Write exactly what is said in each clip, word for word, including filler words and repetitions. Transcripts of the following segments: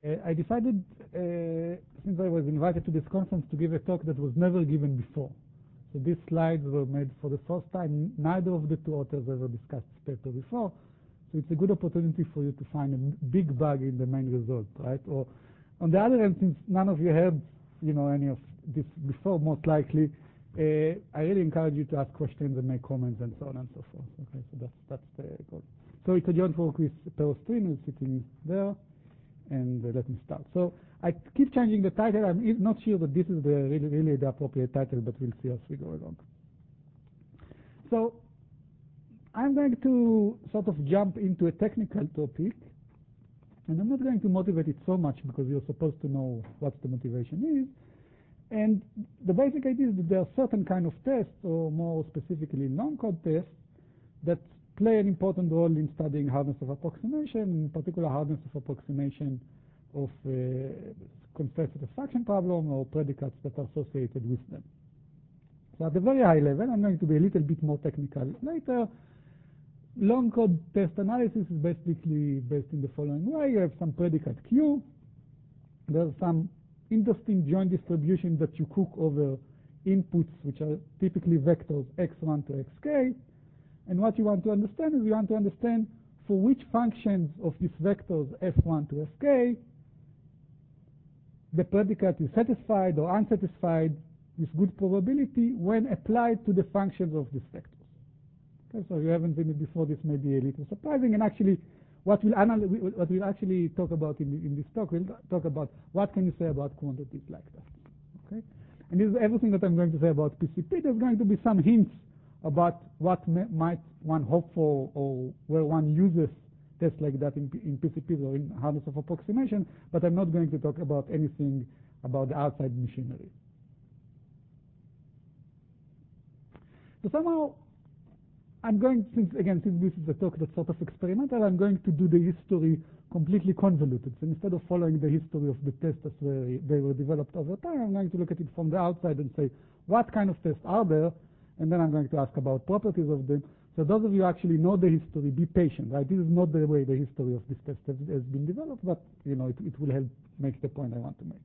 Uh, I decided, uh, since I was invited to this conference, to give a talk that was never given before. So these slides were made for the first time. Neither of the two authors ever discussed this paper before. So it's a good opportunity for you to find a big bug in the main result, right? Or on the other hand, since none of you heard, you know, any of this before, most likely, uh, I really encourage you to ask questions and make comments and so on and so forth. Okay, so that's that's the goal. So it's a joint work with Perostrin, who's sitting there. And uh, let me start. So I keep changing the title. I'm not sure that this is the really, really the appropriate title, but we'll see as we go along. So I'm going to sort of jump into a technical topic, and I'm not going to motivate it so much because you're supposed to know what the motivation is. And the basic idea is that there are certain kind of tests, or more specifically non-code tests, that play an important role in studying hardness of approximation, in particular hardness of approximation of uh, constraint satisfaction problem or predicates that are associated with them. So at the very high level, I'm going to be a little bit more technical later. Long code test analysis is basically based in the following way. You have some predicate Q. There's some interesting joint distribution that you cook over inputs, which are typically vectors x one to xk. And what you want to understand is you want to understand for which functions of these vectors f one to fk the predicate is satisfied or unsatisfied with good probability when applied to the functions of these vectors. Okay, so you haven't seen it before. This may be a little surprising. And actually, what we'll, what we'll actually talk about in, in this talk, we'll talk about what can you say about quantities like that. Okay, and this is everything that I'm going to say about P C P. There's going to be some hints about what may, might one hope for, or where one uses tests like that in, in P C Ps or in hardness of approximation, but I'm not going to talk about anything about the outside machinery. So somehow, I'm going, since, again, since this is a talk that's sort of experimental, I'm going to do the history completely convoluted. So instead of following the history of the tests as where they were developed over time, I'm going to look at it from the outside and say, what kind of tests are there? And then I'm going to ask about properties of them. So those of you who actually know the history, be patient, right? This is not the way the history of this test has, has been developed, but you know, it, it will help make the point I want to make.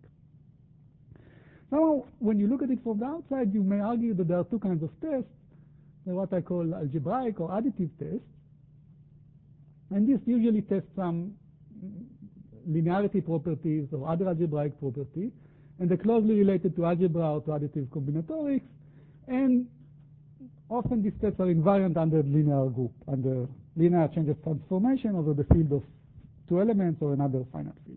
Now, when you look at it from the outside, you may argue that there are two kinds of tests. There are what I call algebraic or additive tests. And this usually tests some linearity properties or other algebraic property, and they're closely related to algebra or to additive combinatorics. And often these tests are invariant under linear group, under linear change of transformation over the field of two elements or another finite field.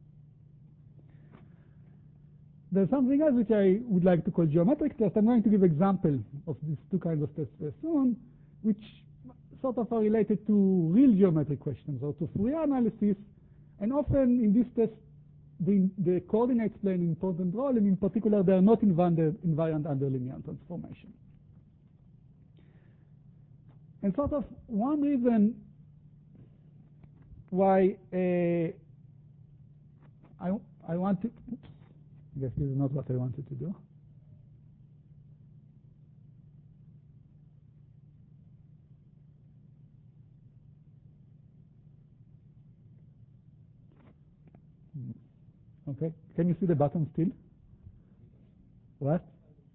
There's something else which I would like to call geometric test. I'm going to give example of these two kinds of tests very soon, which sort of are related to real geometric questions or to Fourier analysis. And often in this test, the, the coordinates play an important role, and in particular, they are not invariant, invariant under linear transformation. And sort of one reason why uh, I, I want to, oops, I guess this is not what I wanted to do. Okay, can you see the button still? What?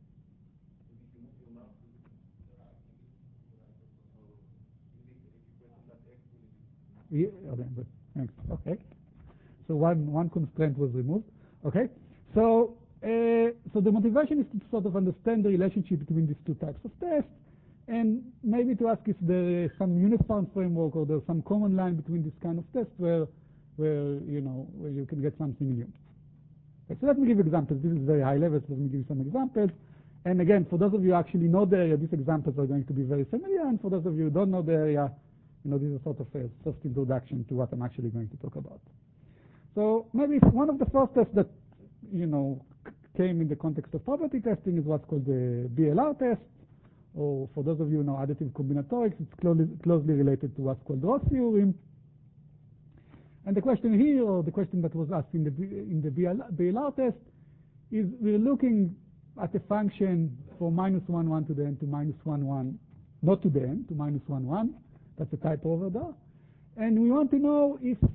Yeah, okay, good. Thanks. Okay. So one one constraint was removed. Okay. So uh, so the motivation is to sort of understand the relationship between these two types of tests, and maybe to ask if there is some uniform framework or there's some common line between this kind of tests where where you know where you can get something new. Okay, so let me give examples. This is very high level. So let me give you some examples. And again, for those of you who actually know the area, these examples are going to be very familiar. And for those of you who don't know the area, you know, this is sort of a soft introduction to what I'm actually going to talk about. So maybe one of the first tests that, you know, came in the context of property testing is what's called the B L R test, or for those of you who know additive combinatorics, it's closely, closely related to what's called Roth theorem. And the question here, or the question that was asked in the, in the B L R test, is we're looking at a function for minus one, one to the n to minus one, one, not to the n, to minus one, one. That's a type over there. And we want to know if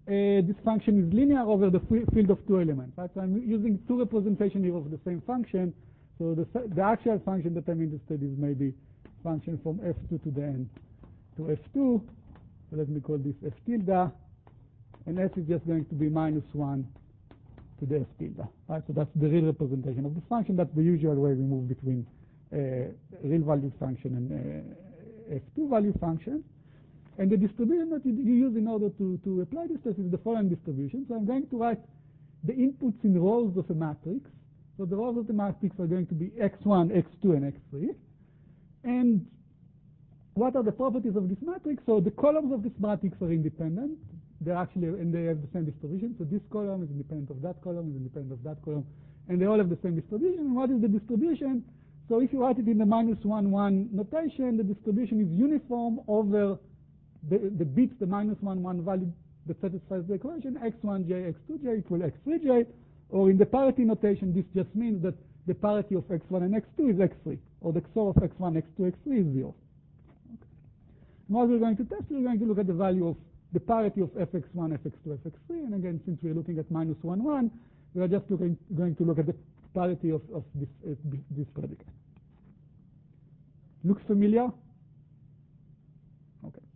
uh, this function is linear over the field of two elements. Right? So I'm using two representations here of the same function. So the, the actual function that I'm interested in is maybe function from f two to the n to f two. So let me call this f tilde. And f is just going to be minus one to the f tilde. Right? So that's the real representation of the function. That's the usual way we move between uh, real value function and uh, f two value function. And the distribution that you, you use in order to, to apply this test is the following distribution. So I'm going to write the inputs in rows of a matrix. So the rows of the matrix are going to be x one, x two, and x three. And what are the properties of this matrix? So the columns of this matrix are independent. They're actually, and they have the same distribution. So this column is independent of that column, is independent of that column, and they all have the same distribution. And what is the distribution? So if you write it in the minus one, one notation, the distribution is uniform over the, the bits, the minus one, one value that satisfies the equation, x one j, x two j equal x three j, or in the parity notation, this just means that the parity of x one and x two is x three, or the X O R of x one, x two, x three is zero. Okay. What we're going to test, we're going to look at the value of the parity of f x one, f x two, f x three, and again, since we're looking at minus one, one, we are just looking, going to look at the parity of, of this, uh, this predicate. Looks familiar? Okay.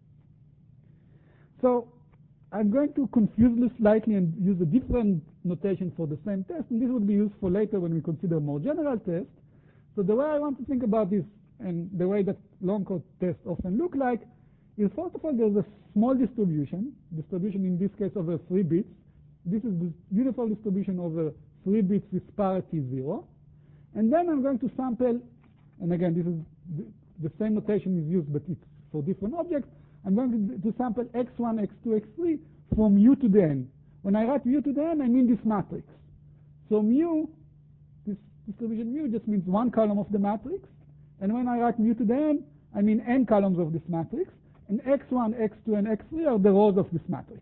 So I'm going to confuse this slightly and use a different notation for the same test, and this would be useful later when we consider more general tests. So the way I want to think about this, and the way that long code tests often look like, is first of all, there's a small distribution, distribution in this case over three bits. This is the uniform distribution over three bits with parity zero. And then I'm going to sample, and again, this is the, the same notation is used, but it's for different objects. I'm going to, to sample x one, x two, x three from mu to the n. When I write mu to the n, I mean this matrix. So mu, this distribution mu just means one column of the matrix. And when I write mu to the n, I mean n columns of this matrix. And x one, x two, and x three are the rows of this matrix.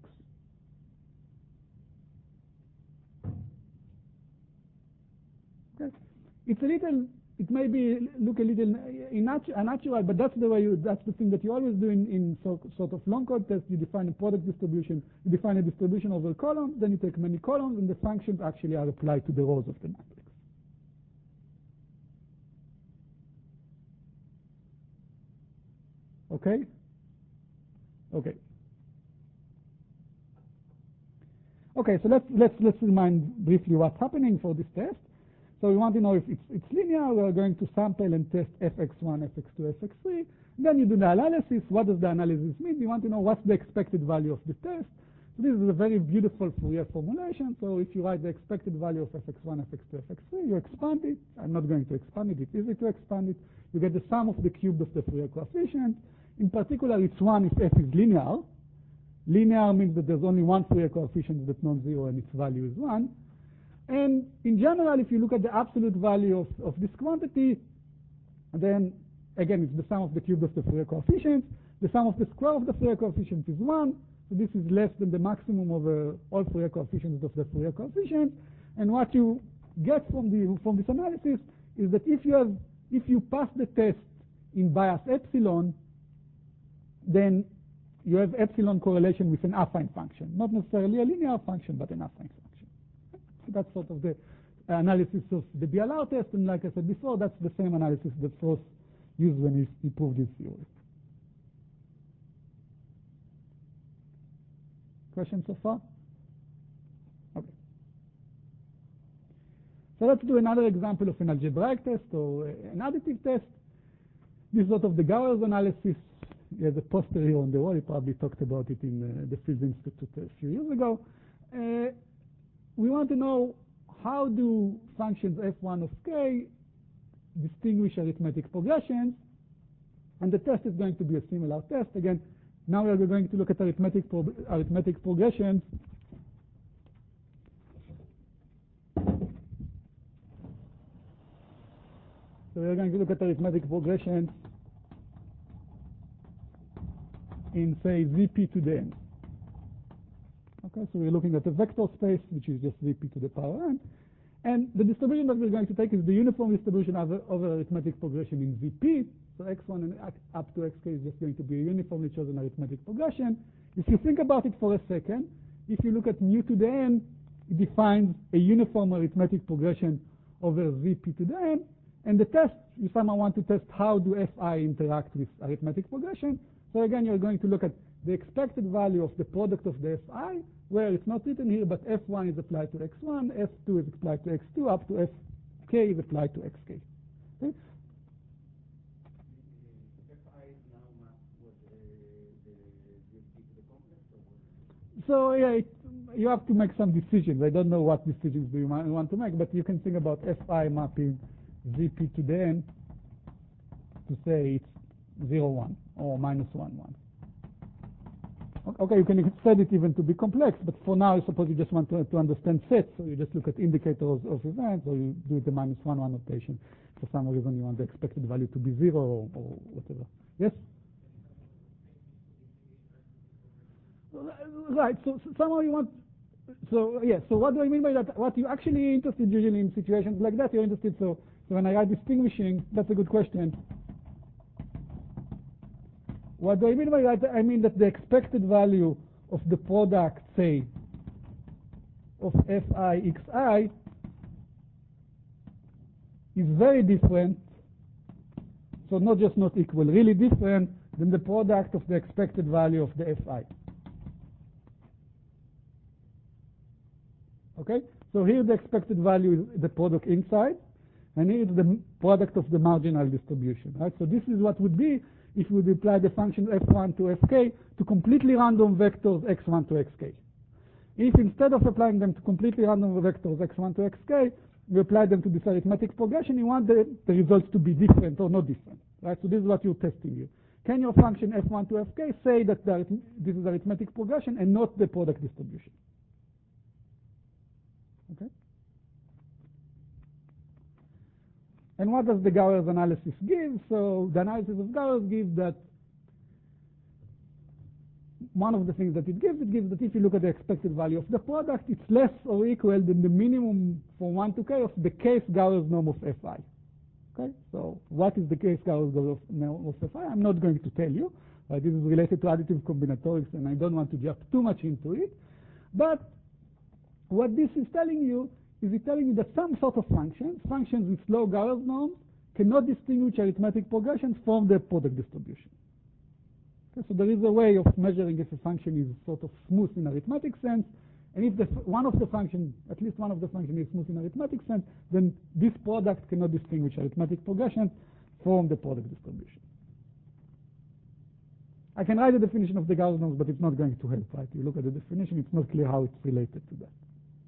Okay. It's a little, it may be look a little unnatural, but that's the way you, that's the thing that you always do in, in so, sort of long code tests. You define a product distribution, you define a distribution over columns, then you take many columns, and the functions actually are applied to the rows of the matrix. Okay? Okay. Okay, so let's let's let's remind briefly what's happening for this test. So we want to know if it's, it's linear. We are going to sample and test f x one, f x two, f x three. Then you do the analysis. What does the analysis mean? You want to know what's the expected value of the test. So this is a very beautiful Fourier formulation. So if you write the expected value of f x one, f x two, f x three, you expand it. I'm not going to expand it. It's easy to expand it. You get the sum of the cubed of the Fourier coefficient. In particular, it's one if f is linear. Linear means that there's only one Fourier coefficient that's non-zero and its value is one. And in general, if you look at the absolute value of, of this quantity, then again, it's the sum of the cube of the Fourier coefficients. The sum of the square of the Fourier coefficient is one. So this is less than the maximum of uh, all Fourier coefficients of the Fourier coefficient. And what you get from the from this analysis is that if you have if you pass the test in bias epsilon, then you have epsilon correlation with an affine function, not necessarily a linear function, but an affine function. So that's sort of the analysis of the B L R test, and like I said before, that's the same analysis that Frost used when he, he proved his theory. Questions so far? Okay. So let's do another example of an algebraic test or an additive test. This is sort of the Gowers analysis. He has a poster here on the wall. He probably talked about it in uh, the Fields Institute a few years ago. Uh, we want to know how do functions f one of k distinguish arithmetic progressions, and the test is going to be a similar test. Again, now we are going to look at arithmetic, pro arithmetic progressions. So we are going to look at arithmetic progressions in, say, Vp to the n. Okay, so we're looking at a vector space, which is just Vp to the power n. And the distribution that we're going to take is the uniform distribution of, of arithmetic progression in Vp. So x one and up to xk is just going to be a uniformly chosen arithmetic progression. If you think about it for a second, If you look at mu to the n, it defines a uniform arithmetic progression over Zp to the n. And the test, you somehow want to test how do Fi interact with arithmetic progression. So again, you're going to look at the expected value of the product of the Fi, where it's not written here, but F one is applied to X one, F two is applied to X two, up to Fk is applied to Xk. Okay? So yeah, it, you have to make some decisions. I don't know what decisions do you want to make, but you can think about Fi mapping Zp to the n to say it's zero, one or minus one, one. Okay, you can extend it even to be complex, but for now, I suppose you just want to, to understand sets, so you just look at indicators of events, or you do the minus one, one notation. For some reason, you want the expected value to be zero or, or whatever. Yes? Right, so, so somehow you want, so yes, so what do I mean by that? What you're actually interested usually in situations like that, you're interested, so, so when I write distinguishing, that's a good question. What do I mean by that? I mean that the expected value of the product, say, of Fi xi is very different, so not just not equal, really different than the product of the expected value of the Fi. Okay? So here the expected value is the product inside, and here is the product of the marginal distribution. Right? So this is what would be if we would apply the function F one to Fk to completely random vectors X one to Xk. If instead of applying them to completely random vectors X one to Xk, we apply them to this arithmetic progression, you want the, the results to be different or not different. Right? So this is what you're testing here. Can your function F one to Fk say that the, this is arithmetic progression and not the product distribution? Okay? And what does the Gowers analysis give? So the analysis of Gowers gives that one of the things that it gives, it gives that if you look at the expected value of the product, it's less or equal than the minimum from one to k of the case Gowers norm of Fi. Okay? So what is the case Gowers norm of Fi? I'm not going to tell you. Uh, this is related to additive combinatorics, and I don't want to jump too much into it. But what this is telling you is it telling you that some sort of functions, functions with low Gowers norms, cannot distinguish arithmetic progressions from the product distribution. Okay, so there is a way of measuring if a function is sort of smooth in arithmetic sense, and if the, one of the functions, at least one of the functions is smooth in arithmetic sense, then this product cannot distinguish arithmetic progressions from the product distribution. I can write the definition of the Gowers norms, but it's not going to help, right? You look at the definition, it's not clear how it's related to that.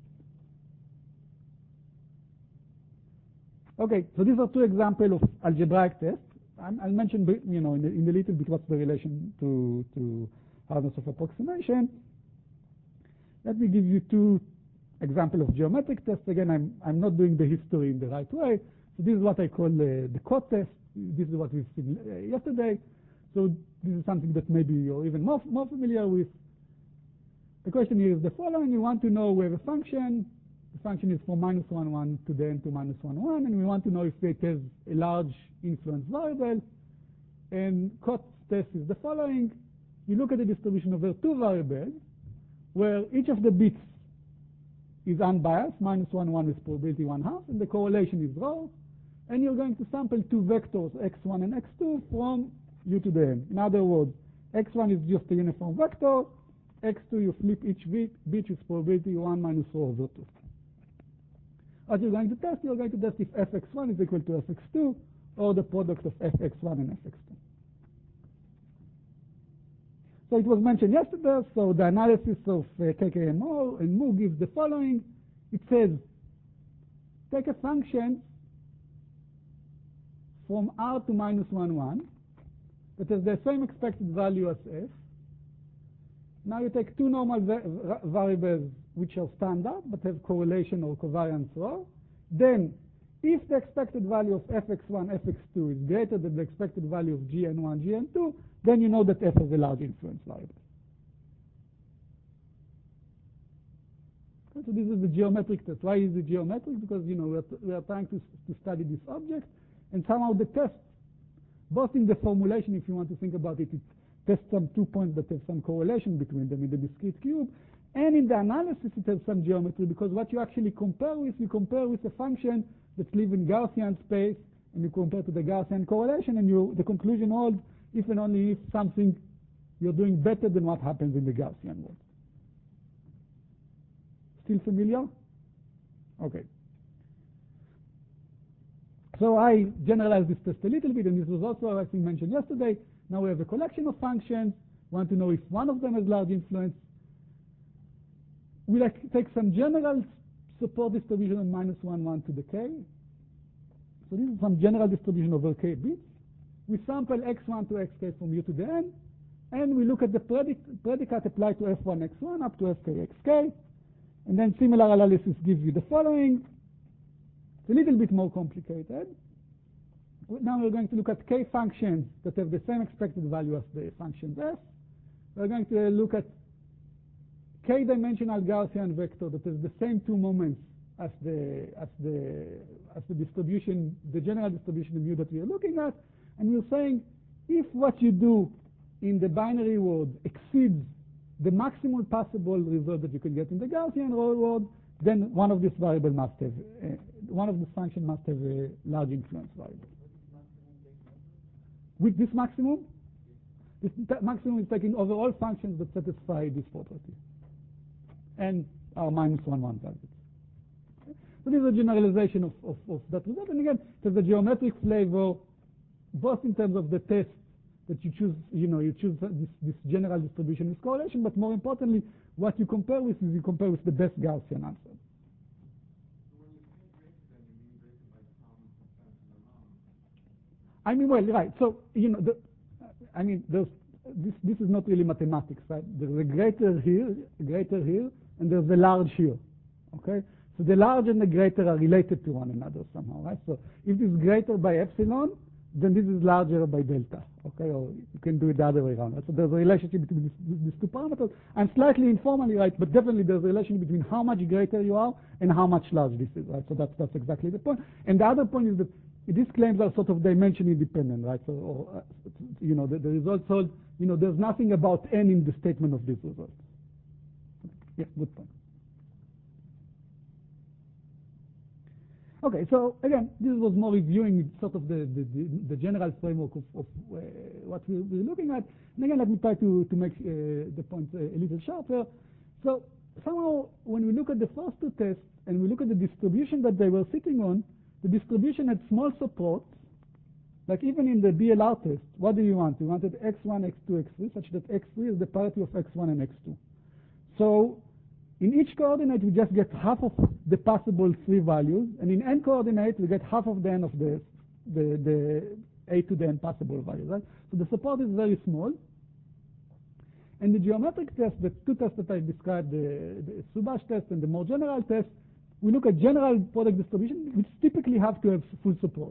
Okay, so these are two examples of algebraic tests. I'll mention, you know, in the, in the little bit what's the relation to, to hardness of approximation. Let me give you two examples of geometric tests. Again, I'm, I'm not doing the history in the right way. So this is what I call uh, the Cot test. This is what we've seen uh, yesterday. So this is something that maybe you're even more, more familiar with. The question here is the following. You want to know where the function The function is from minus one, one to the n to minus one, one, and we want to know if it has a large influence variable. And Cot's test is the following. You look at the distribution over two variables, where each of the bits is unbiased, minus one, one with probability one half, and the correlation is rho, and you're going to sample two vectors, x one and x two, from u to the n. In other words, x one is just a uniform vector, x two you flip each bit, bit with probability one minus rho over two. What you're going to test, you're going to test if f x one is equal to f x two, or the product of f x one and f x two. So it was mentioned yesterday, so the analysis of uh, K K and Moore and Moore gives the following. It says, take a function from R to minus one, one, that has the same expected value as f. Now you take two normal va variables which are standard but have correlation or covariance rho. Then, if the expected value of f x one, f x two is greater than the expected value of g n one, g n two, then you know that f is a large influence variable. Okay, so this is the geometric test. Why is it geometric? Because you know we are, we are trying to, to study this object, and somehow the test, both in the formulation, if you want to think about it, it tests some two points that have some correlation between them in the discrete cube, And in the analysis, it has some geometry, because what you actually compare with, you compare with a function that lives in Gaussian space, and you compare to the Gaussian correlation, and you, the conclusion holds if and only if something you're doing better than what happens in the Gaussian world. Still familiar? Okay. So I generalized this test a little bit, and this was also, I think, mentioned yesterday. Now we have a collection of functions. Want to know if one of them has large influence. We like take some general support distribution on minus one, one to the k. So this is some general distribution over k bits. We sample x one to xk from u to the n, and we look at the predic predicate applied to f one x one up to fk xk. And then similar analysis gives you the following. It's a little bit more complicated. Now we're going to look at k functions that have the same expected value as the functions f. We're going to look at k-dimensional Gaussian vector that has the same two moments as the as the as the distribution, the general distribution of mu that we are looking at, and we're saying if what you do in the binary world exceeds the maximum possible result that you can get in the Gaussian world, then one of these variables must have uh, one of the function must have a large influence variable. With this maximum, this maximum is taking over all functions that satisfy this property and our minus one one targets. So this is a generalization of, of, of that result. And again, there's a geometric flavor, both in terms of the test that you choose, you know, you choose this, this general distribution with correlation, but more importantly, what you compare with is you compare with the best Gaussian answer. I mean, well, right. So, you know, the, I mean, there's, this, this is not really mathematics, right? There's a greater here, a greater here, and there's a large here, okay? So the large and the greater are related to one another somehow, right? So if this is greater by epsilon, then this is larger by delta, okay? Or you can do it the other way around, right? So there's a relationship between these, these two parameters. I'm slightly informally right, but definitely there's a relation between how much greater you are and how much large this is, right? So that's, that's exactly the point. And the other point is that these claims are sort of dimension independent, right? So, or, uh, you know, the, the results hold, you know, there's nothing about n in the statement of these results. Yeah, good point. Okay, so again, this was more reviewing sort of the, the, the, the general framework of, of uh, what we, we're looking at. And again, let me try to, to make uh, the point uh, a little sharper. So somehow, when we look at the first two tests and we look at the distribution that they were sitting on, the distribution had small support. Like even in the B L R test, what do you want? You wanted x one, x two, x three, such that x three is the parity of x one and x two. So in each coordinate, we just get half of the possible three values, and in n coordinate, we get half of the n of the, the, the a to the n possible values, right? So the support is very small. And the geometric test, the two tests that I described, the, the Subash test and the more general test, we look at general product distribution, which typically have to have full support.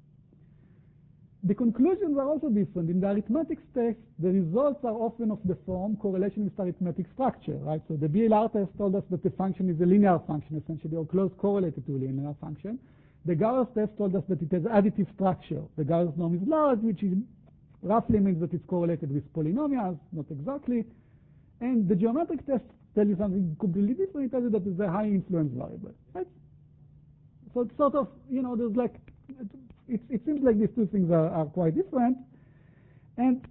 The conclusions are also different. In the arithmetic test, the results are often of the form correlation with arithmetic structure, right? So the B L R test told us that the function is a linear function, essentially, or close correlated to a linear function. The Gauss test told us that it has additive structure. The Gauss norm is large, which is roughly means that it's correlated with polynomials, not exactly. And the geometric test tells you something completely different. It tells you that it's a high influence variable, right? So it's sort of, you know, there's like, it, it seems like these two things are, are quite different. And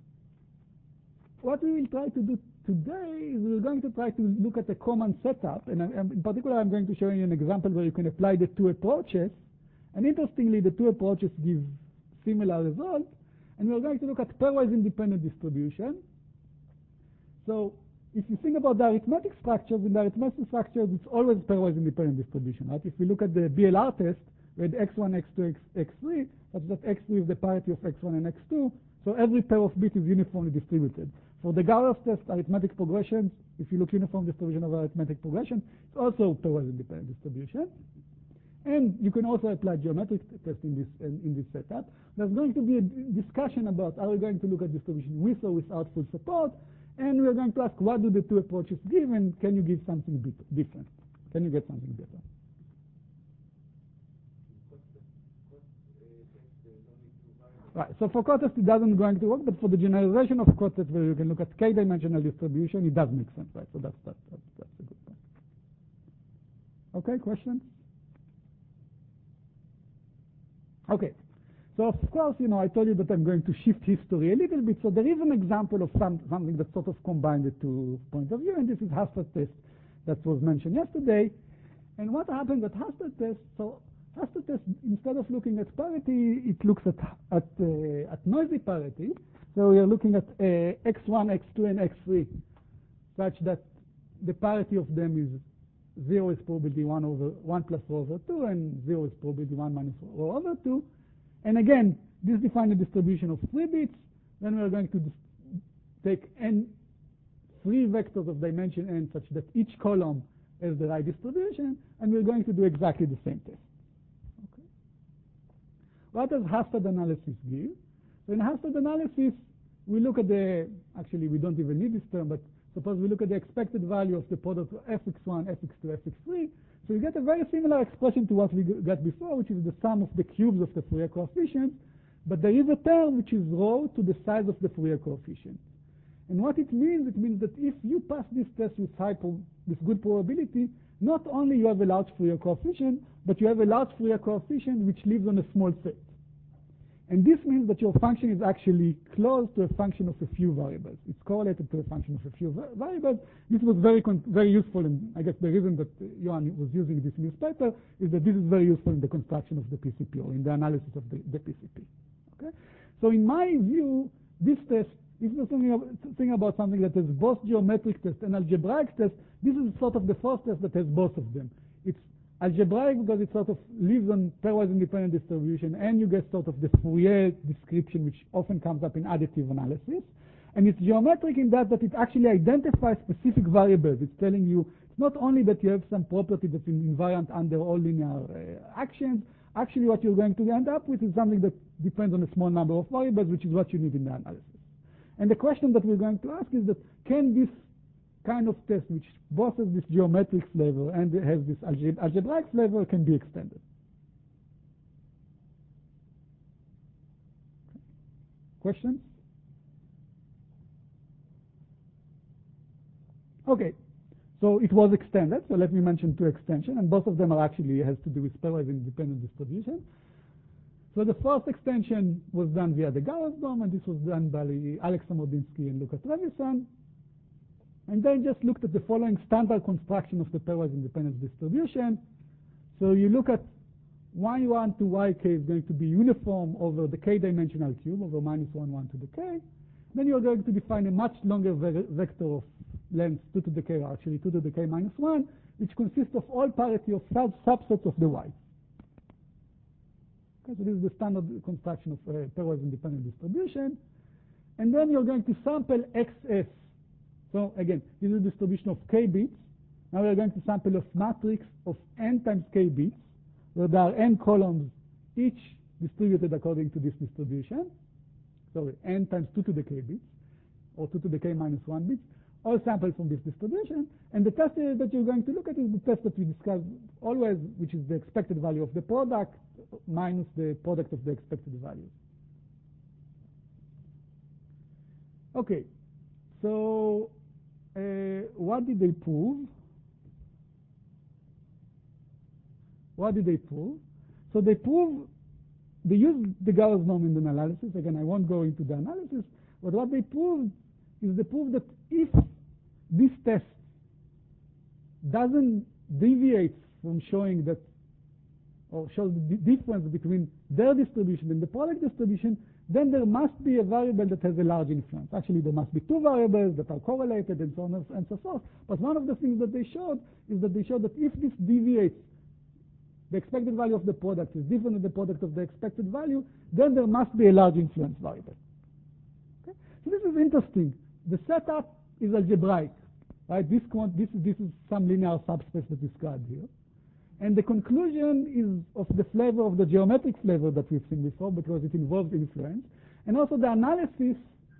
what we will try to do today is we're going to try to look at a common setup. And, and in particular, I'm going to show you an example where you can apply the two approaches. And interestingly, the two approaches give similar results. And we're going to look at pairwise independent distribution. So if you think about the arithmetic structures, in the arithmetic structures, it's always pairwise independent distribution, right? If we look at the B L R test, we had x one, x two, x, x3, such that x three is the parity of x one and x two, so every pair of bits is uniformly distributed. For the Gauss test, arithmetic progressions, if you look uniform distribution of arithmetic progression, it's also pairwise independent distribution. And you can also apply geometric test in this, in, in this setup. There's going to be a discussion about are we going to look at distribution with or without full support, and we're going to ask what do the two approaches give, and can you give something bit different? Can you get something better? Right, so for cotest it doesn't going to work, but for the generalization of cotest where you can look at k-dimensional distribution, it does make sense, right? So that's that. Okay, questions? Okay. So of course, you know, I told you that I'm going to shift history a little bit. So there is an example of some, something that sort of combined the two points of view, and this is Hastad test that was mentioned yesterday. And what happens at Hastad test? So Hastad test, instead of looking at parity, it looks at at uh, at noisy parity. So we are looking at uh, x one, x two, and x three, such that the parity of them is zero is probability one over one plus rho over two, and zero is probability one minus rho over two. And again, this defines a distribution of three bits. Then we are going to take n three vectors of dimension n such that each column has the right distribution, and we're going to do exactly the same test. Okay. What does Hastad analysis give? So in Hastad analysis, we look at the, actually we don't even need this term, but suppose we look at the expected value of the product of f x one, f x two, f x three. So you get a very similar expression to what we got before, which is the sum of the cubes of the Fourier coefficient, but there is a term which is rho to the size of the Fourier coefficient. And what it means, it means that if you pass this test with, high with good probability, not only you have a large Fourier coefficient, but you have a large Fourier coefficient which lives on a small set. And this means that your function is actually close to a function of a few variables. It's correlated to a function of a few variables. This was very, very useful, and I guess the reason that Johan was using this in his paper is that this is very useful in the construction of the P C P or in the analysis of the, the P C P. Okay? So in my view, this test, if you're thinking about something that has both geometric test and algebraic test, this is sort of the first test that has both of them. It's algebraic because it sort of lives on pairwise independent distribution, and you get sort of the Fourier description, which often comes up in additive analysis. And it's geometric in that, that it actually identifies specific variables. It's telling you, it's not only that you have some property that's invariant under all linear uh, actions. Actually, what you're going to end up with is something that depends on a small number of variables, which is what you need in the analysis. And the question that we're going to ask is that, can this kind of test, which both has this geometric flavor and has this alge algebraic flavor, can be extended? Questions? Okay, so it was extended. So let me mention two extensions, and both of them are actually has to do with pairwise independent distribution. So the first extension was done via the Gauss norm, and this was done by Alex Samordinsky and Luca Trevisan. And they just looked at the following standard construction of the pairwise independent distribution. So you look at y one to yk is going to be uniform over the k-dimensional cube, over minus one, one to the k. Then you're going to define a much longer ve vector of length two to the k, or actually two to the k minus one, which consists of all parity of sub subsets of the y. Okay, so this is the standard construction of a pairwise independent distribution. And then you're going to sample xs. So again, this is a distribution of k bits. Now we're going to sample a matrix of n times k bits, where there are n columns, each distributed according to this distribution. Sorry, n times two to the k bits, or two to the k minus one bits, all sampled from this distribution. And the test that you're going to look at is the test that we discussed always, which is the expected value of the product minus the product of the expected values. Okay, so uh, what did they prove? What did they prove? So they prove, they used the Gauss norm in the analysis. Again, I won't go into the analysis, but what they proved is they proved that if this test doesn't deviate from showing that, or shows the difference between their distribution and the product distribution, then there must be a variable that has a large influence. Actually, there must be two variables that are correlated and so on and so forth. But one of the things that they showed is that they showed that if this deviates, the expected value of the product is different than the product of the expected value, then there must be a large influence variable. Okay? So this is interesting. The setup is algebraic, right? This, this, this is some linear subspace that is described here. And the conclusion is of the flavor of the geometric flavor that we've seen before, because it involves influence. And also the analysis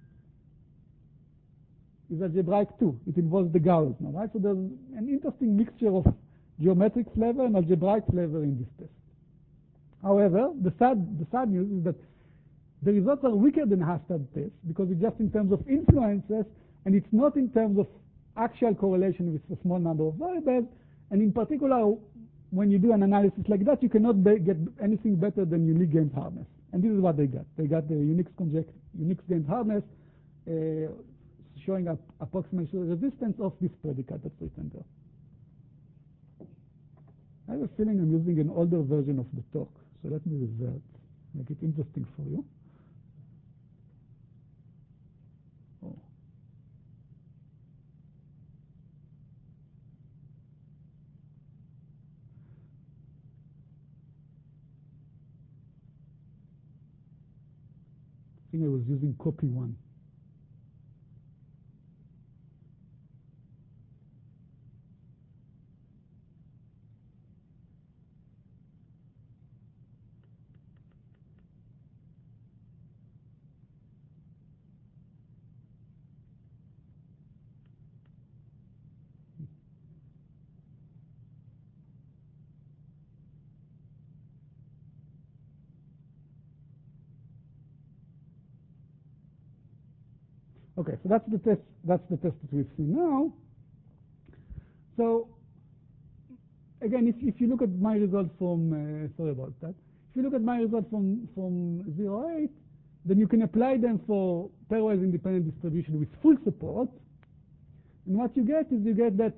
is algebraic too. It involves the Gauss, right? So there's an interesting mixture of geometric flavor and algebraic flavor in this test. However, the sad, the sad news is that the results are weaker than Hastad test, because it's just in terms of influences, and it's not in terms of actual correlation with a small number of variables. And in particular, when you do an analysis like that, you cannot be, get anything better than unique games hardness. And this is what they got. They got the Unix, Unix games hardness uh, showing up approximation resistance of this predicate that's written there. I have a feeling I'm using an older version of the talk, so let me revert, make it interesting for you. Oh. I think I was using copy one. Okay, so that's the test. That's the test that we've seen now. So again, if, if you look at my result from uh, sorry about that. If you look at my result from from zero eight, then you can apply them for pairwise independent distribution with full support. And what you get is you get that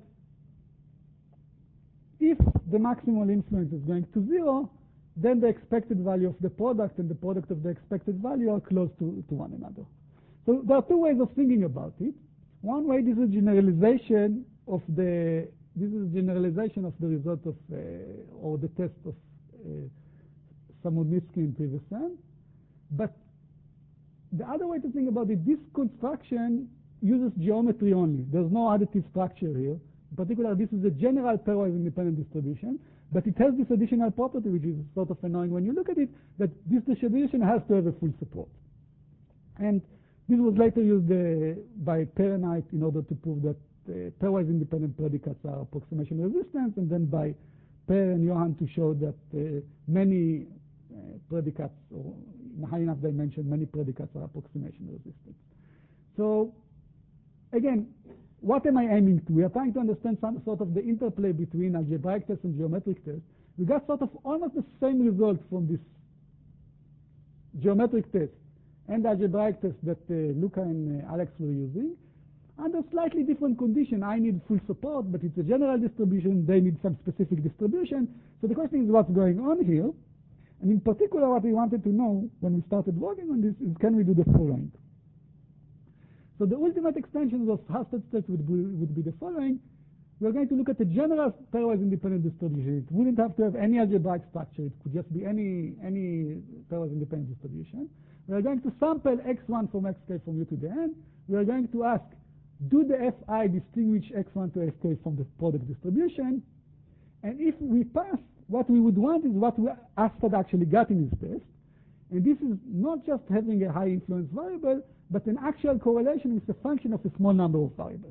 if the maximal influence is going to zero, then the expected value of the product and the product of the expected value are close to, to one another. So there are two ways of thinking about it. One way, this is generalization of the this is generalization of the result of uh, or the test of uh, Samudnitsky and Privesen. But the other way to think about it, this construction uses geometry only. There's no additive structure here. In particular, this is a general pairwise independent distribution, but it has this additional property, which is sort of annoying when you look at it, that this distribution has to have a full support. And this was later used uh, by Perenite in order to prove that uh, pairwise independent predicates are approximation resistant, and then by Per and Johan to show that uh, many uh, predicates, or in high enough dimension, many predicates are approximation resistant. So again, what am I aiming to? We are trying to understand some sort of the interplay between algebraic tests and geometric tests. We got sort of almost the same result from this geometric test and the algebraic test that uh, Luca and uh, Alex were using, under slightly different condition. I need full support, but it's a general distribution. They need some specific distribution. So the question is what's going on here? And in particular, what we wanted to know when we started working on this is, can we do the following? So the ultimate extensions of Hasted's test would be, would be the following. We're going to look at the general pairwise independent distribution. It wouldn't have to have any algebraic structure. It could just be any, any pairwise independent distribution. We're going to sample x one from xk from u to the n. We're going to ask, do the fi distinguish x one to xk from the product distribution? And if we pass, what we would want is what we, Hasted actually got in his test. And this is not just having a high influence variable, but an actual correlation with a function of a small number of variables.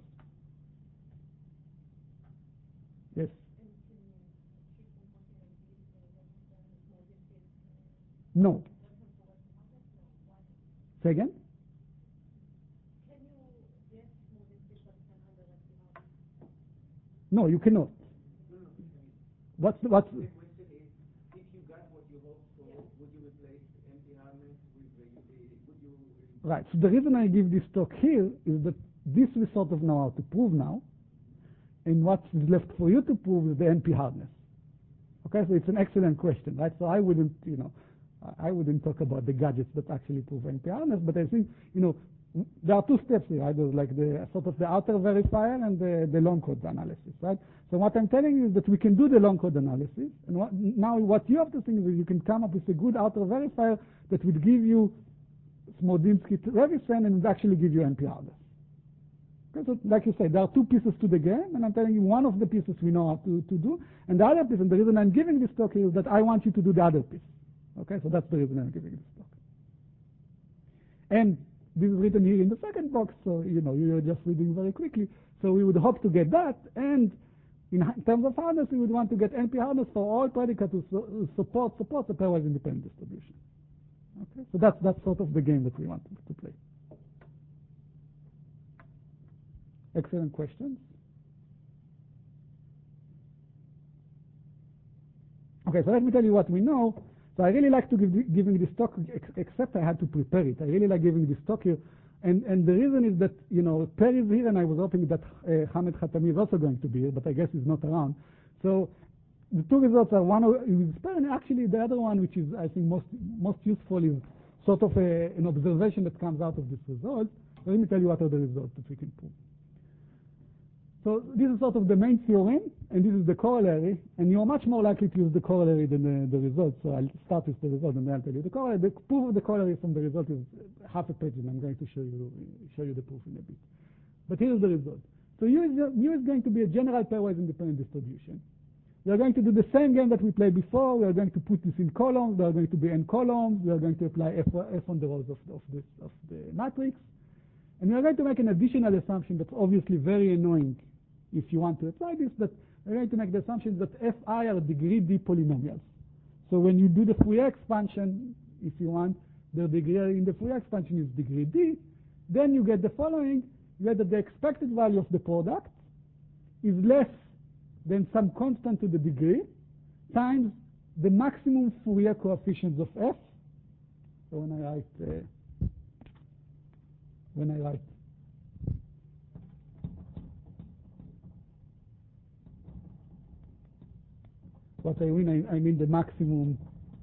Yes? No. Say again? No, you cannot. What's the, what's The question is, if you got what you hoped for, would you replace N P hardness with the, would you... Right. So the reason I give this talk here is that this we sort of know how to prove now, and what's left for you to prove is the N P hardness. Okay, so it's an excellent question, right? So I wouldn't, you know, I wouldn't talk about the gadgets that actually prove N P hardness, but I think, you know, there are two steps here, right? There's like the sort of the outer verifier and the, the long code analysis, right? So what I'm telling you is that we can do the long code analysis, and what, now what you have to think is that you can come up with a good outer verifier that would give you Smodinsky-Revison and would actually give you N P hardness. Okay, so like you said, there are two pieces to the game, and I'm telling you one of the pieces we know how to, to do, and the other piece, and the reason I'm giving this talk is that I want you to do the other piece. Okay, so that's the reason I'm giving this talk. And this is written here in the second box, so you know you're just reading very quickly. So we would hope to get that, and in terms of hardness, we would want to get N P hardness for all predicates to su support support the pairwise independent distribution. Okay, so that's that's sort of the game that we want to play. Excellent questions. Okay, so let me tell you what we know. So I really like to give giving this talk, ex except I had to prepare it. I really like giving this talk here. And, and the reason is that, you know, Per is here, and I was hoping that uh, Hamed Khatami is also going to be here, but I guess he's not around. So the two results are one is Per, and actually the other one, which is, I think, most, most useful, is sort of a, an observation that comes out of this result. So let me tell you what are the results that we can prove. So this is sort of the main theorem, and this is the corollary, and you're much more likely to use the corollary than the, the result. So I'll start with the result, and then I'll tell you the corollary. The proof of the corollary from the result is half a page, and I'm going to show you show you the proof in a bit. But here's the result. So U is, U is going to be a general pairwise independent distribution. We are going to do the same game that we played before. We are going to put this in columns. There are going to be n columns. We are going to apply f, f on the rows of, of, this, of the matrix. And we are going to make an additional assumption that's obviously very annoying if you want to apply this, that we're going to make the assumption that Fi are degree D polynomials. So when you do the Fourier expansion, if you want, the degree in the Fourier expansion is degree D, then you get the following. You get that the expected value of the product is less than some constant to the degree times the maximum Fourier coefficients of F. So when I write, uh, when I write what I mean, I, I mean the maximum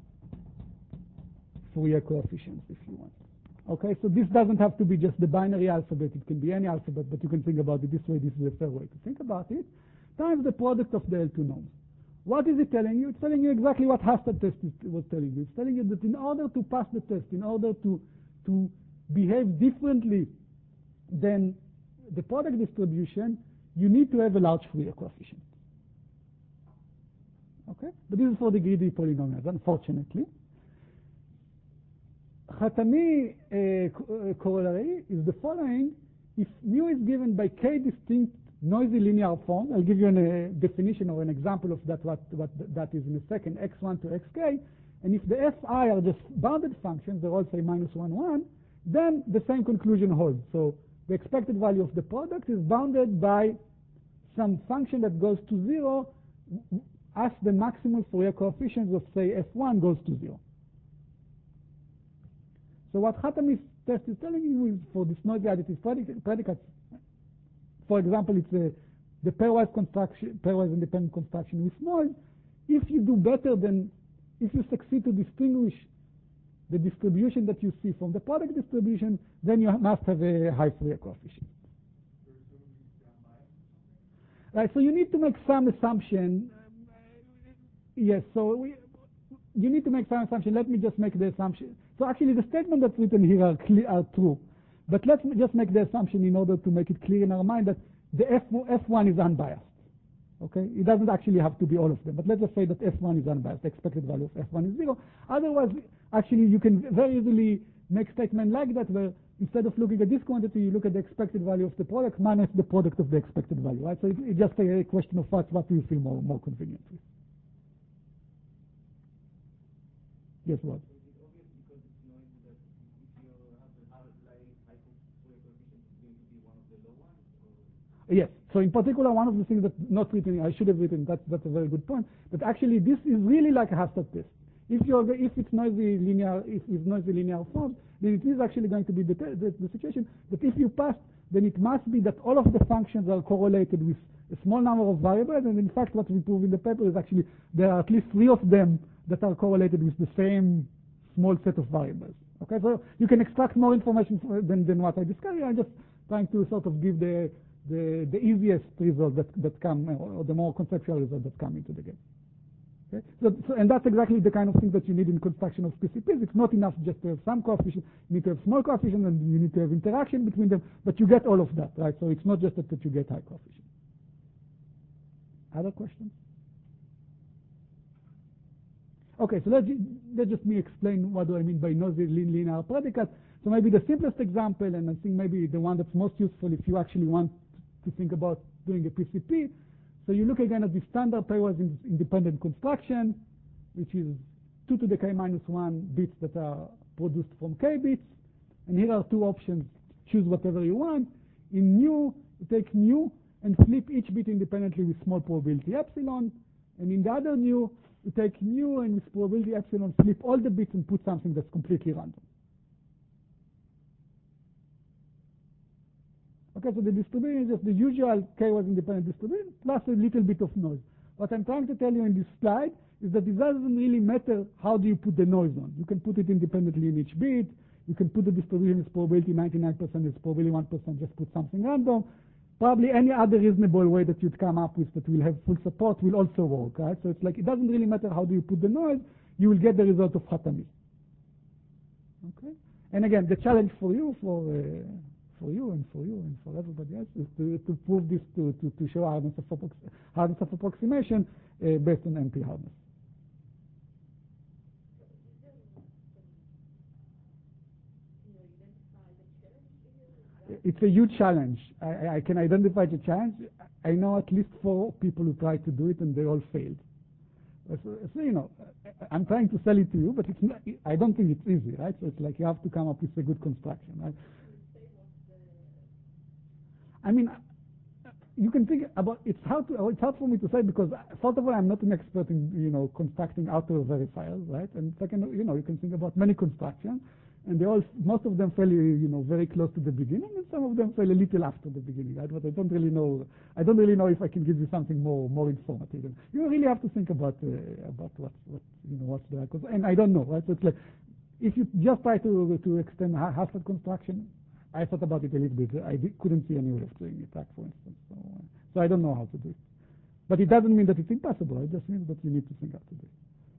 Fourier coefficients, if you want. Okay, so this doesn't have to be just the binary alphabet. It can be any alphabet, but you can think about it this way. This is a fair way to think about it. Times the product of the L two norms. What is it telling you? It's telling you exactly what Hastad test was telling you. It's telling you that in order to pass the test, in order to, to behave differently than the product distribution, you need to have a large Fourier coefficient. Okay? But this is for degree D polynomials, unfortunately. Khatami uh, corollary is the following. If mu is given by k distinct noisy linear forms, I'll give you a uh, definition or an example of that, what, what that is in a second, x one to xk, and if the Fi are just bounded functions, they're all say minus one, one, then the same conclusion holds. So the expected value of the product is bounded by some function that goes to zero as the maximum Fourier coefficients of, say, F one goes to zero. So what Khatami's test is telling you is for this noisy additive predicates, for example, it's a, the pairwise construction, pairwise independent construction with noise. If you do better than, if you succeed to distinguish the distribution that you see from the product distribution, then you must have a high Fourier coefficient. Right, so you need to make some assumption. Yes, so we, you need to make some assumption. Let me just make the assumption. So actually the statements that's written here are, clear, are true. But let's just make the assumption in order to make it clear in our mind that the F, F1 is unbiased. Okay? It doesn't actually have to be all of them. But let's just say that F one is unbiased. The expected value of F one is zero. Otherwise, actually, you can very easily make statement like that where instead of looking at this quantity, you look at the expected value of the product minus the product of the expected value. Right? So it, it's just a question of what, what do you feel more, more convenient with. Yes, what? Yes. So in particular, one of the things that's not written, I should have written, that, that's a very good point, but actually this is really like a Hastad test. If, you're, if it's noisy linear, if it's noisy linear form, then it is actually going to be the, the, the situation that if you pass, then it must be that all of the functions are correlated with a small number of variables, and in fact what we prove in the paper is actually there are at least three of them that are correlated with the same small set of variables. Okay, so you can extract more information than, than what I discussed. I'm just trying to sort of give the The, the easiest result that, that come, or the more conceptual result that come into the game. Okay? So, so, and that's exactly the kind of thing that you need in construction of P C Ps. It's not enough just to have some coefficient. You need to have small coefficient, and you need to have interaction between them, but you get all of that, right? So it's not just that, that you get high coefficient. Other questions? Okay, so let's, let's just me explain what do I mean by noisy linear predicate. So maybe the simplest example, and I think maybe the one that's most useful if you actually want to think about doing a P C P. So you look again at the standard pairwise independent construction, which is two to the k minus one bits that are produced from k bits. And here are two options. Choose whatever you want. In nu, you take nu and flip each bit independently with small probability epsilon. And in the other new, you take mu and with probability epsilon, flip all the bits and put something that's completely random. Okay, so the distribution is just the usual k-was independent distribution plus a little bit of noise. What I'm trying to tell you in this slide is that it doesn't really matter how do you put the noise on. You can put it independently in each bit. You can put the distribution as probability ninety-nine percent, it's probability one percent, just put something random. Probably any other reasonable way that you'd come up with that will have full support will also work, right? So it's like, it doesn't really matter how do you put the noise, you will get the result of Khatami. Okay? And again, the challenge for you, for uh, for you and for you and for everybody else is to, to prove this, to, to, to show hardness of, approx hardness of approximation uh, based on N P hardness. It's a huge challenge. I, I can identify the challenge. I know at least four people who tried to do it and they all failed. So, so, you know, I'm trying to sell it to you, but it's not, I don't think it's easy, right? So it's like you have to come up with a good construction, right? I mean, you can think about, it's hard, to, it's hard for me to say because, first of all, I'm not an expert in, you know, constructing auto verifiers, right? And second, you know, you can think about many constructions. And they all, most of them fail, you know, very close to the beginning, and some of them fail a little after the beginning. Right? But I don't really know. I don't really know if I can give you something more, more informative. And you really have to think about uh, about what, what you know, what's the cause. And I don't know. Right? So it's like, if you just try to to extend Haslett construction, I thought about it a little bit. I did, couldn't see any way of doing it, like, for instance. So, uh, so I don't know how to do it. But it doesn't mean that it's impossible. It just means that you need to think how to do it.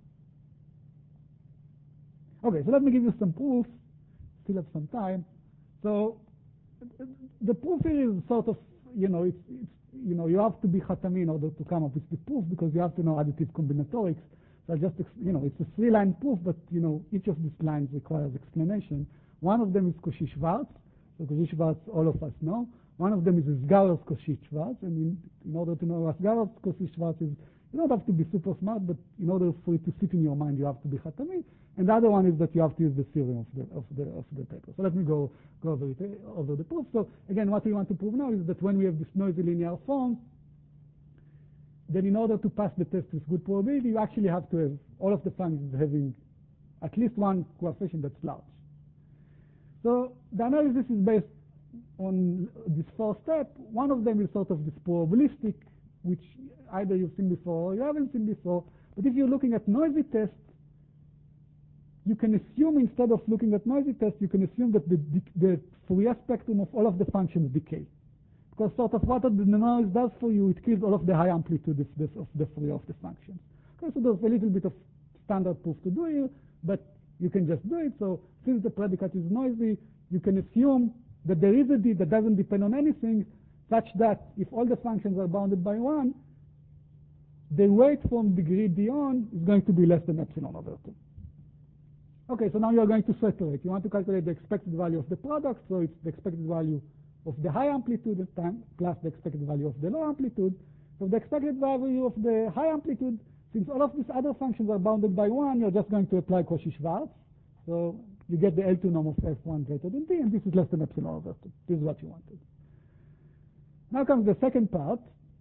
Okay, so let me give you some proof. Still have some time. So the proof here is sort of, you know, it's, it's you know, you have to be Khatami in order to come up with the proof because you have to know additive combinatorics. So I just, you know, it's a three-line proof, but, you know, each of these lines requires explanation. One of them is Cauchy-Schwarz. So Cauchy-Schwarz, all of us know. One of them is Asgarov Cauchy-Schwarz. And in, in order to know Asgarov Cauchy-Schwarz is, you don't have to be super smart, but in order for it to sit in your mind, you have to be Khatami. And the other one is that you have to use the theorem of the, of the, of the paper. So let me go, go over, it, over the proof. So again, what we want to prove now is that when we have this noisy linear form, then in order to pass the test with good probability, you actually have to have all of the functions having at least one coefficient that's large. So the analysis is based on this four step. One of them is sort of this probabilistic, which either you've seen before or you haven't seen before. But if you're looking at noisy tests, you can assume, instead of looking at noisy tests, you can assume that the, the Fourier spectrum of all of the functions decay. Because sort of what the noise does for you, it kills all of the high amplitude of the, of the Fourier of the functions. Okay, so there's a little bit of standard proof to do here, but you can just do it. So since the predicate is noisy, you can assume that there is a D that doesn't depend on anything, such that if all the functions are bounded by one, the weight from degree D on is going to be less than epsilon over two. Okay, so now you're going to separate. You want to calculate the expected value of the product, so it's the expected value of the high amplitude time plus the expected value of the low amplitude. So the expected value of the high amplitude, since all of these other functions are bounded by one, you're just going to apply Cauchy-Schwarz. So you get the L two norm of F one greater than D, and this is less than epsilon over two. This is what you wanted. Now comes the second part.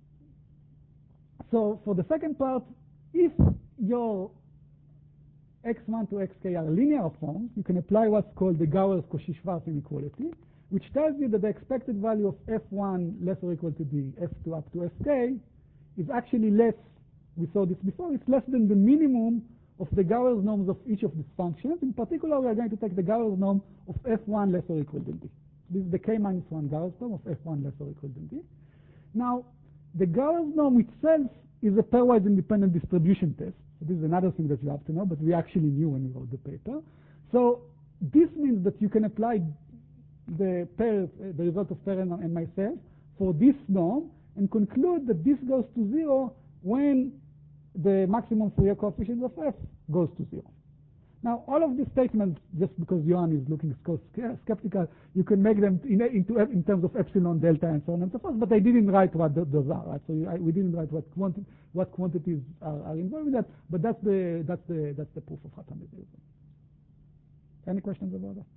So for the second part, if your x one to xk are linear forms, you can apply what's called the Gowers Cauchy-Schwarz inequality, which tells you that the expected value of f one less or equal to the f two up to sk is actually less, we saw this before, it's less than the minimum of the Gowers norms of each of these functions. In particular, we are going to take the Gowers norm of f one less or equal than d. This is the k minus one Gowers norm of f one less or equal than d. Now, the Gowers norm itself is a pairwise independent distribution test. So this is another thing that you have to know, but we actually knew when we wrote the paper. So this means that you can apply the pair, the result of pair and, and myself for this norm and conclude that this goes to zero when the maximum Fourier coefficient of f goes to zero. Now, all of these statements, just because Johan is looking skeptical, you can make them in, into in terms of epsilon, delta, and so on and so forth. But I didn't write what those are. Right? So I, we didn't write what quanti what quantities are, are involved in that. But that's the that's the that's the proof of Khatami. Any questions about that?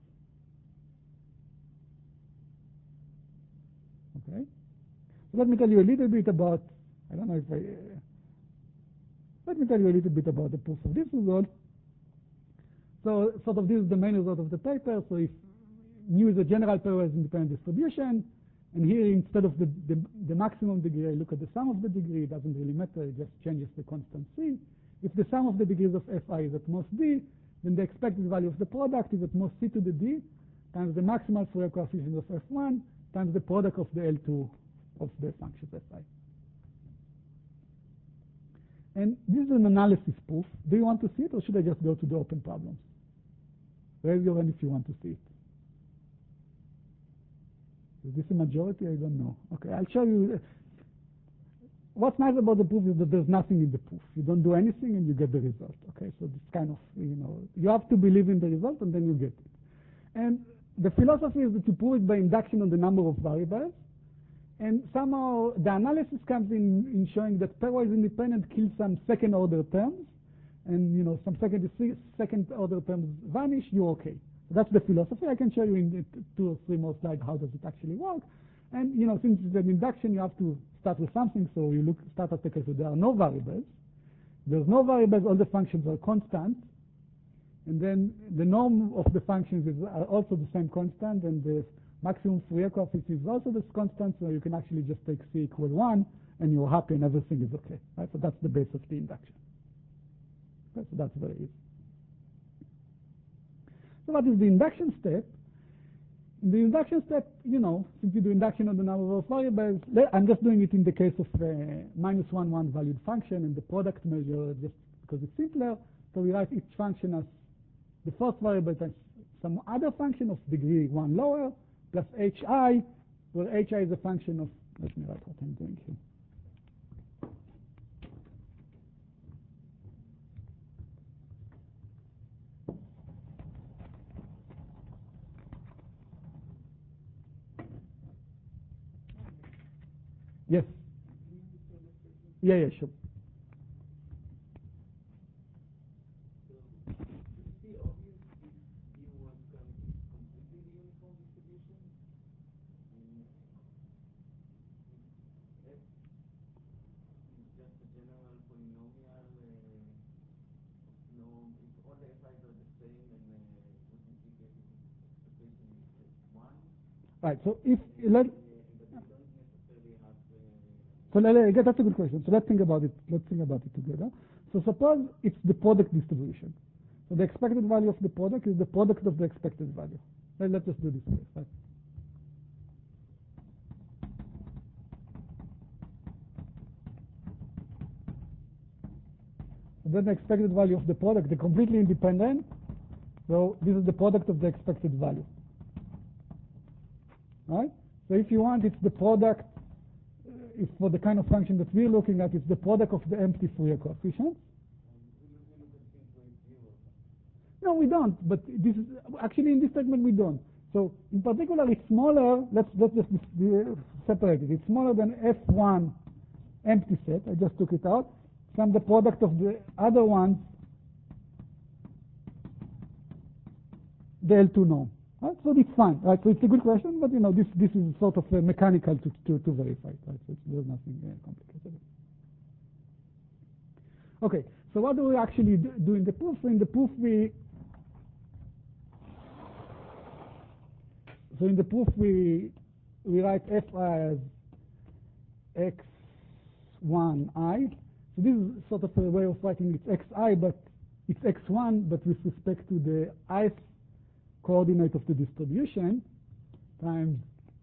Okay. So let me tell you a little bit about. I don't know if I. Uh, Let me tell you a little bit about the proof of this result. So sort of this is the main result of the paper. So if mu is a general pairwise independent distribution, and here instead of the, the, the maximum degree, I look at the sum of the degree. It doesn't really matter. It just changes the constant C. If the sum of the degrees of Fi is at most D, then the expected value of the product is at most C to the D times the maximal Fourier coefficient of F one times the product of the L two of the functions Fi. And this is an analysis proof. Do you want to see it, or should I just go to the open problems? Raise your hand if you want to see it. Is this a majority? I don't know. Okay, I'll show you. What's nice about the proof is that there's nothing in the proof. You don't do anything and you get the result. Okay, so it's kind of, you know, you have to believe in the result and then you get it. And the philosophy is that you prove it by induction on the number of variables. And somehow the analysis comes in, in showing that pairwise independent kills some second order terms. And, you know, some second, second order terms vanish, you're okay. So that's the philosophy. I can show you in two or three more slides how does it actually work. And, you know, since it's an induction, you have to start with something. So you look, start at the case where there are no variables. There's no variables, all the functions are constant. And then the norm of the functions is also the same constant, and the maximum Fourier coefficient is also this constant, so you can actually just take C equal one, and you're happy and everything is okay. Right? So that's the base of the induction. Okay, so that's very easy. So what is the induction step? In the induction step, you know, since you do induction on the number of variables, I'm just doing it in the case of a minus one, one valued function, and the product measure just because it's simpler. So we write each function as the first variable times some other function of degree one lower, plus hi, where hi is a function of, let me write what I'm doing here. Yes. Yeah, yeah, sure. Right, so if, let, so let, that's a good question. So let's think about it, let's think about it together. So suppose it's the product distribution. So the expected value of the product is the product of the expected value. Right, let's just do this way, right? So then the expected value of the product, the completely independent, so this is the product of the expected value. Right? So if you want, it's the product, uh, if for the kind of function that we're looking at, it's the product of the empty Fourier coefficients. No, we don't, but this is, actually in this statement we don't. So in particular, it's smaller, let's, let's just uh, separate it. It's smaller than F one empty set, I just took it out, from the product of the other ones, the L two norm. Right? So it's fine, right? So it's a good question, but you know, this, this is sort of uh, mechanical to, to, to verify, right? So it's, there's nothing uh, complicated. Okay, so what do we actually do, do in the proof? So in the proof we, so in the proof we, we write Fi as x one I. So this is sort of a way of writing it's xi, but it's x one, but with respect to the ith coordinate of the distribution times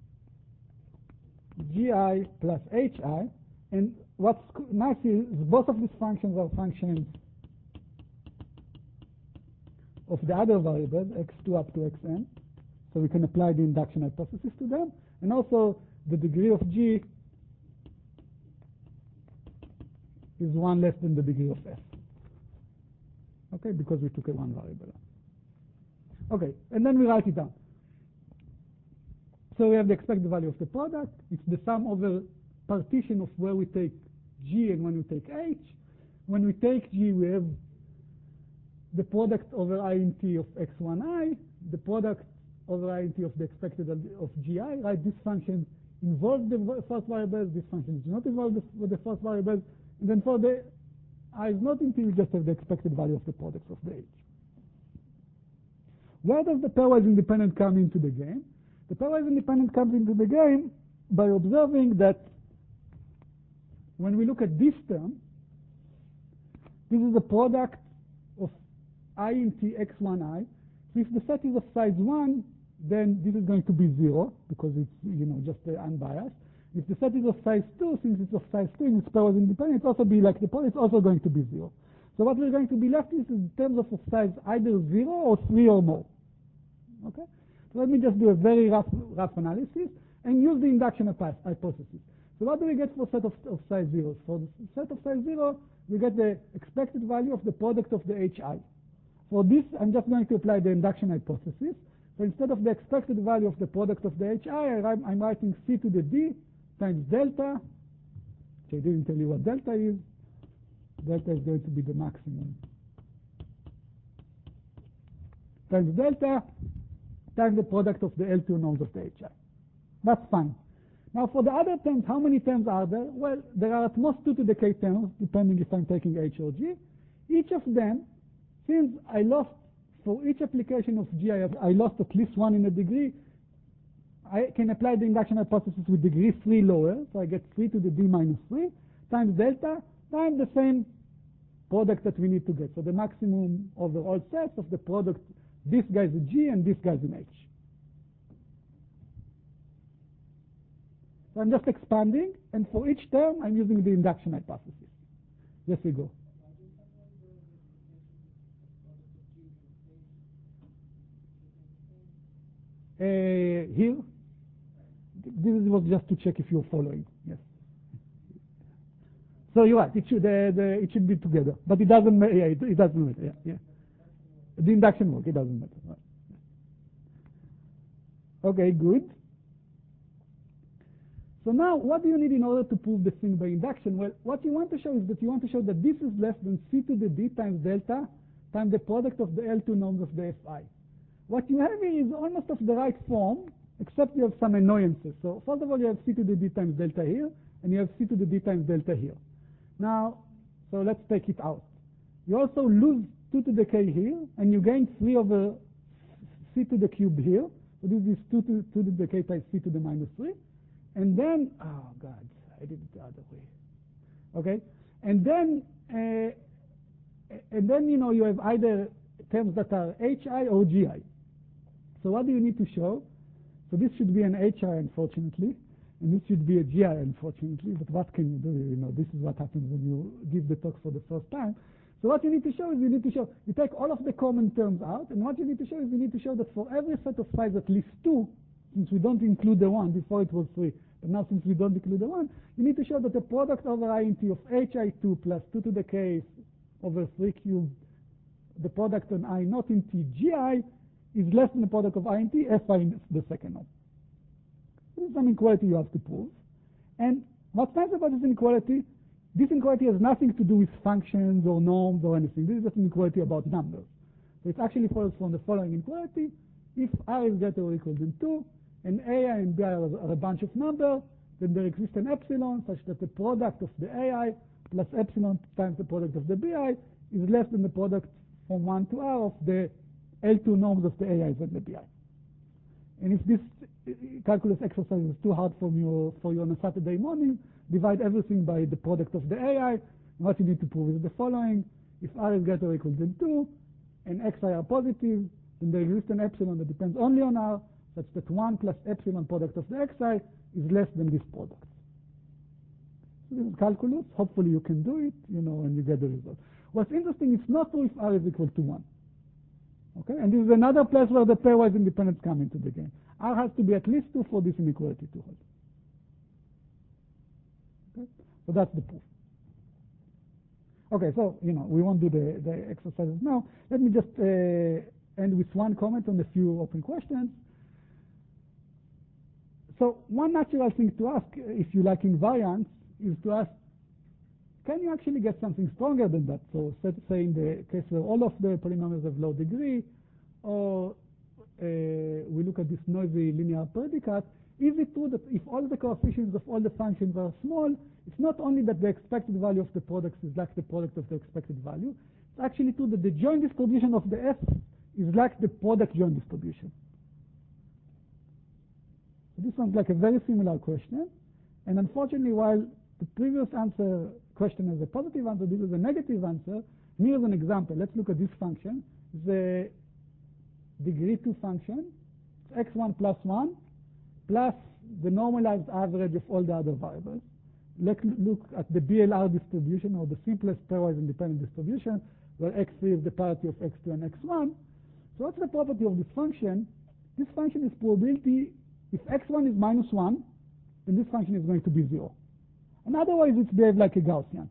gi plus hi. And what's nice is both of these functions are functions of the other variables, x two up to xn. So we can apply the induction hypothesis to them. And also the degree of g is one less than the degree of f. Okay, because we took a one variable. Okay, and then we write it down. So we have the expected value of the product. It's the sum over partition of where we take g and when we take h. When we take g, we have the product over I in t of x one I, the product over I in t of the expected of gi, right? This function involves the first variables, this function does not involve the, the first variables. And then for the I is not until you just have the expected value of the products of the H. Where does the pairwise independent come into the game? The pairwise independent comes into the game by observing that when we look at this term, this is the product of I in T x one I. So if the set is of size one, then this is going to be zero because it's, you know, just uh, unbiased. If the set is of size two, since it's of size two and it's pairwise independent, it's also be like the product, it's also going to be zero. So what we're going to be left with is in terms of a size either zero or three or more. Okay? So let me just do a very rough, rough analysis and use the induction hypothesis. So what do we get for set of, of size zeros? For the set of size zero, we get the expected value of the product of the H I. For this, I'm just going to apply the induction hypothesis. So instead of the expected value of the product of the H I, I I'm writing C to the D times delta, which I didn't tell you what delta is. Delta is going to be the maximum. Times delta times the product of the L two norms of the H I. That's fine. Now for the other terms, how many terms are there? Well, there are at most two to the k terms, depending if I'm taking H or G. Each of them, since I lost, for each application of G, I, have, I lost at least one in a degree, I can apply the induction hypothesis with degree three lower, so I get three to the D minus three, times delta, times the same product that we need to get. So the maximum over all sets of the product, this guy's a G and this guy's an H. So I'm just expanding, and for each term, I'm using the induction hypothesis. Yes, we go. Uh, here, this was just to check if you're following. Yes. So you're right. It should uh, the, it should be together, but it doesn't matter. Yeah, it, it doesn't matter. Yeah, yeah. The induction work. It doesn't matter. Right. Okay, good. So now, what do you need in order to prove the thing by induction? Well, what you want to show is that you want to show that this is less than C to the D times delta times the product of the L two norms of the F I. What you have here is almost of the right form, except you have some annoyances. So first of all, you have C to the D times delta here, and you have C to the D times delta here. Now, so let's take it out. You also lose two to the K here, and you gain three over C to the cube here. So this is two to, two to the K times C to the minus three. And then, oh God, I did it the other way. Okay? And then, uh, and then, you know, you have either terms that are H I or G I. So what do you need to show? So this should be an H I, unfortunately, and this should be a G I, unfortunately, but what can you do? You know, this is what happens when you give the talk for the first time. So what you need to show is you need to show, you take all of the common terms out, and what you need to show is you need to show that for every set of size at least two, since we don't include the one, before it was three, but now since we don't include the one, you need to show that the product over I in T of H I two plus two to the K over three cubed, the product on I not in T G I is less than the product of I in T F I in the second norm. This is an inequality you have to prove. And what's nice about this inequality, this inequality has nothing to do with functions or norms or anything. This is just an inequality about numbers. So it actually follows from the following inequality. If R is greater or equal than two, and A I and B I are, are a bunch of numbers, then there exists an epsilon such that the product of the A I plus epsilon times the product of the B I is less than the product from one to R of the L two norms of the A Is and the B I. And if this calculus exercise is too hard for you, for you on a Saturday morning, divide everything by the product of the A I. And what you need to prove is the following. If R is greater or equal than two, and Xi are positive, then there exists an epsilon that depends only on R, such that one plus epsilon product of the Xi is less than this product. So this is calculus. Hopefully you can do it, you know, and you get the result. What's interesting, it's not true if R is equal to one. Okay, and this is another place where the pairwise independence come into the game. R has to be at least two for this inequality to hold. Okay, so that's the proof. Okay, so, you know, we won't do the, the exercises now. Let me just uh, end with one comment on a few open questions. So one natural thing to ask, if you like invariance, is to ask, can you actually get something stronger than that? So let's say in the case where all of the polynomials have low degree, or uh, we look at this noisy linear predicate, is it true that if all the coefficients of all the functions are small, it's not only that the expected value of the products is like the product of the expected value, it's actually true that the joint distribution of the f is like the product joint distribution. So this sounds like a very similar question, and unfortunately, while the previous answer question is a positive answer, this is a negative answer. Here's an example. Let's look at this function. The degree two function, it's x one plus one, plus the normalized average of all the other variables. Let's look at the B L R distribution, or the simplest pairwise independent distribution, where x three is the parity of x two and x one. So what's the property of this function? This function is probability. If x one is minus one, then this function is going to be zero. And otherwise, it's behaved like a Gaussian.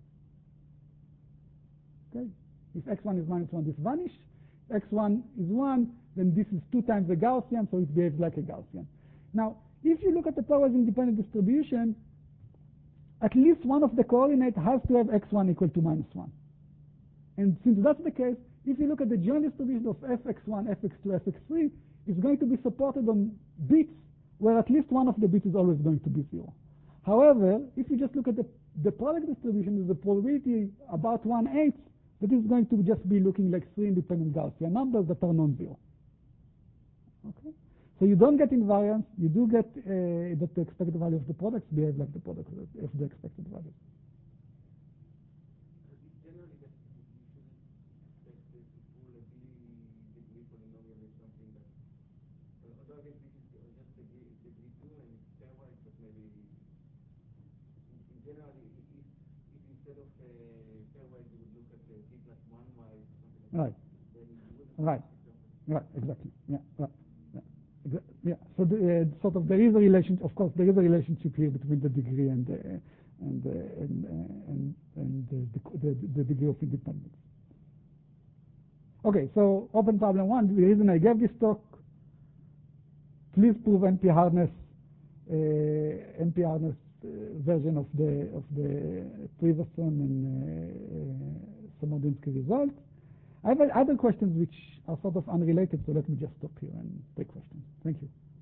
Okay? If x one is minus one, this vanishes. If x one is one, then this is two times the Gaussian, so it behaves like a Gaussian. Now, if you look at the pairwise independent distribution, at least one of the coordinates has to have x one equal to minus one. And since that's the case, if you look at the joint distribution of f x one, f x two, f x three, it's going to be supported on bits where at least one of the bits is always going to be zero. However, if you just look at the, the product distribution, there's a probability about one eighth that is going to just be looking like three independent Gaussian numbers that are non-zero. Okay? So you don't get invariance, you do get uh, that the expected value of the products behave like the product of the expected value. Generally, that you shouldn't expect the full degree polynomial is something that, uh, although I guess this is just degree, degree two and it's pairwise, but maybe in, in general, if, if instead of uh, pairwise you would look at uh, t plus one y or something like Right. that, then you wouldn't. Right. Right. Exactly. Yeah. Right. Yeah, so the, uh, sort of there is a relation. Of course, there is a relationship here between the degree and the, and, uh, and, uh, and and the, the, the degree of independence. Okay, so open problem one. The reason I gave this talk. Please prove N P hardness, uh, N P hardness uh, version of the of the Treverson and uh, uh, Samordinsky result. I have other questions which are sort of unrelated, so let me just stop here and take questions. Thank you.